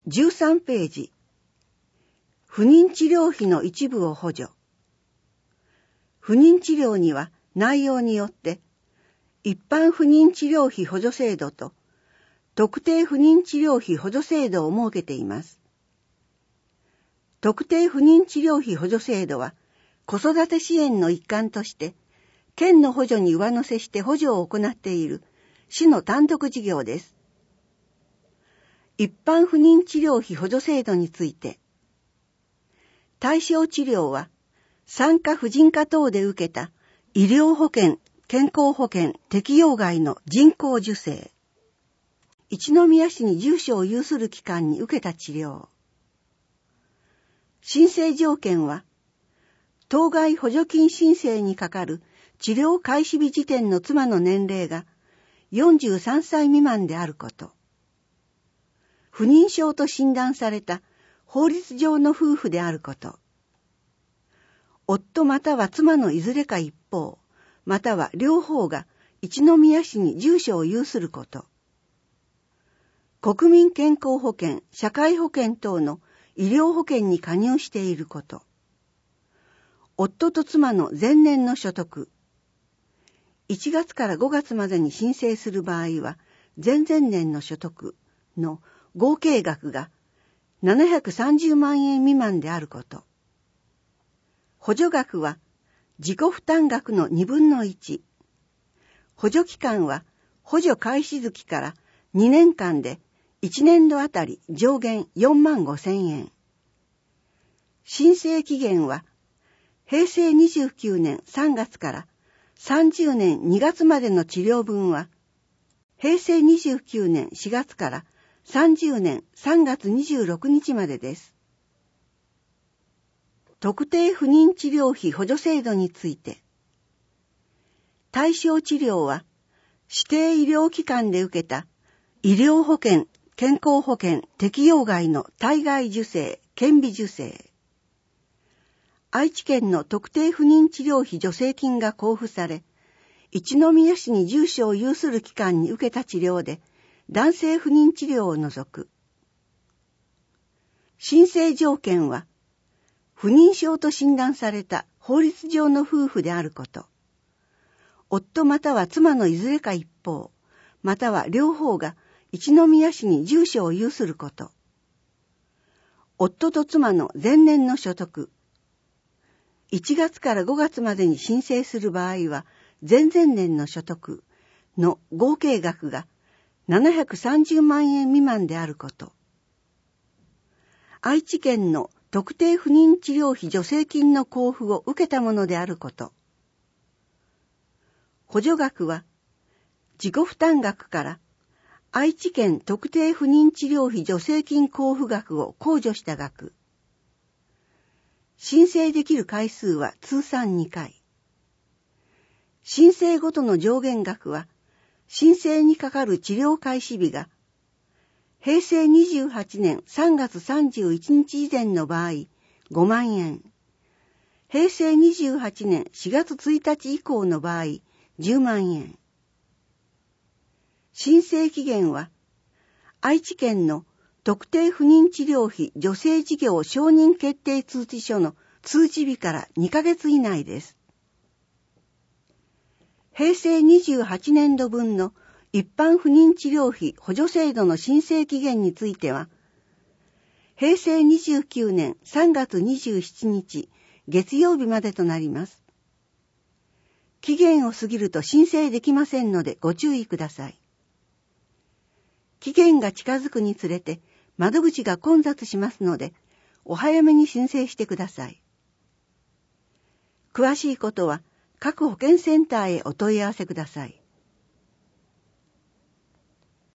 13ページ。不妊治療費の一部を補助。不妊治療には内容によって一般不妊治療費補助制度と特定不妊治療費補助制度を設けています。特定不妊治療費補助制度は子育て支援の一環として県の補助に上乗せして補助を行っている市の単独事業です。一般不妊治療費補助制度について、対象治療は産科婦人科等で受けた医療保険、健康保険適用外の人工授精、一宮市に住所を有する期間に受けた治療。申請条件は、当該補助金申請にかかる治療開始日時点の妻の年齢が43歳未満であること。不妊症と診断された法律上の夫婦であること。夫または妻のいずれか一方、または両方が一宮市に住所を有すること。国民健康保険、社会保険等の医療保険に加入していること。夫と妻の前年の所得。1月から5月までに申請する場合は、前々年の所得の合計額が730万円未満であること。補助額は自己負担額の2分の1。補助期間は補助開始月から2年間で1年度あたり上限4万5千円。申請期限は平成29年3月から30年2月までの治療分は平成29年4月から30年3月26日までです。特定不妊治療費補助制度について、対象治療は指定医療機関で受けた医療保険、健康保険適用外の体外受精、顕微授精。愛知県の特定不妊治療費助成金が交付され、一宮市に住所を有する機関に受けた治療で、男性不妊治療を除く。申請条件は、不妊症と診断された法律上の夫婦であること。夫または妻のいずれか一方、または両方が一宮市に住所を有すること。夫と妻の前年の所得。1月から5月までに申請する場合は、前々年の所得の合計額が730万円未満であること。愛知県の特定不妊治療費助成金の交付を受けたものであること。補助額は自己負担額から愛知県特定不妊治療費助成金交付額を控除した額。申請できる回数は通算2回。申請ごとの上限額は申請にかかる治療開始日が平成28年3月31日以前の場合5万円。平成28年4月1日以降の場合10万円。申請期限は愛知県の特定不妊治療費助成事業承認決定通知書の通知日から2ヶ月以内です。平成28年度分の一般不妊治療費補助制度の申請期限については、平成29年3月27日月曜日までとなります。期限を過ぎると申請できませんのでご注意ください。期限が近づくにつれて窓口が混雑しますので、お早めに申請してください。詳しいことは各保健センターへお問い合わせください。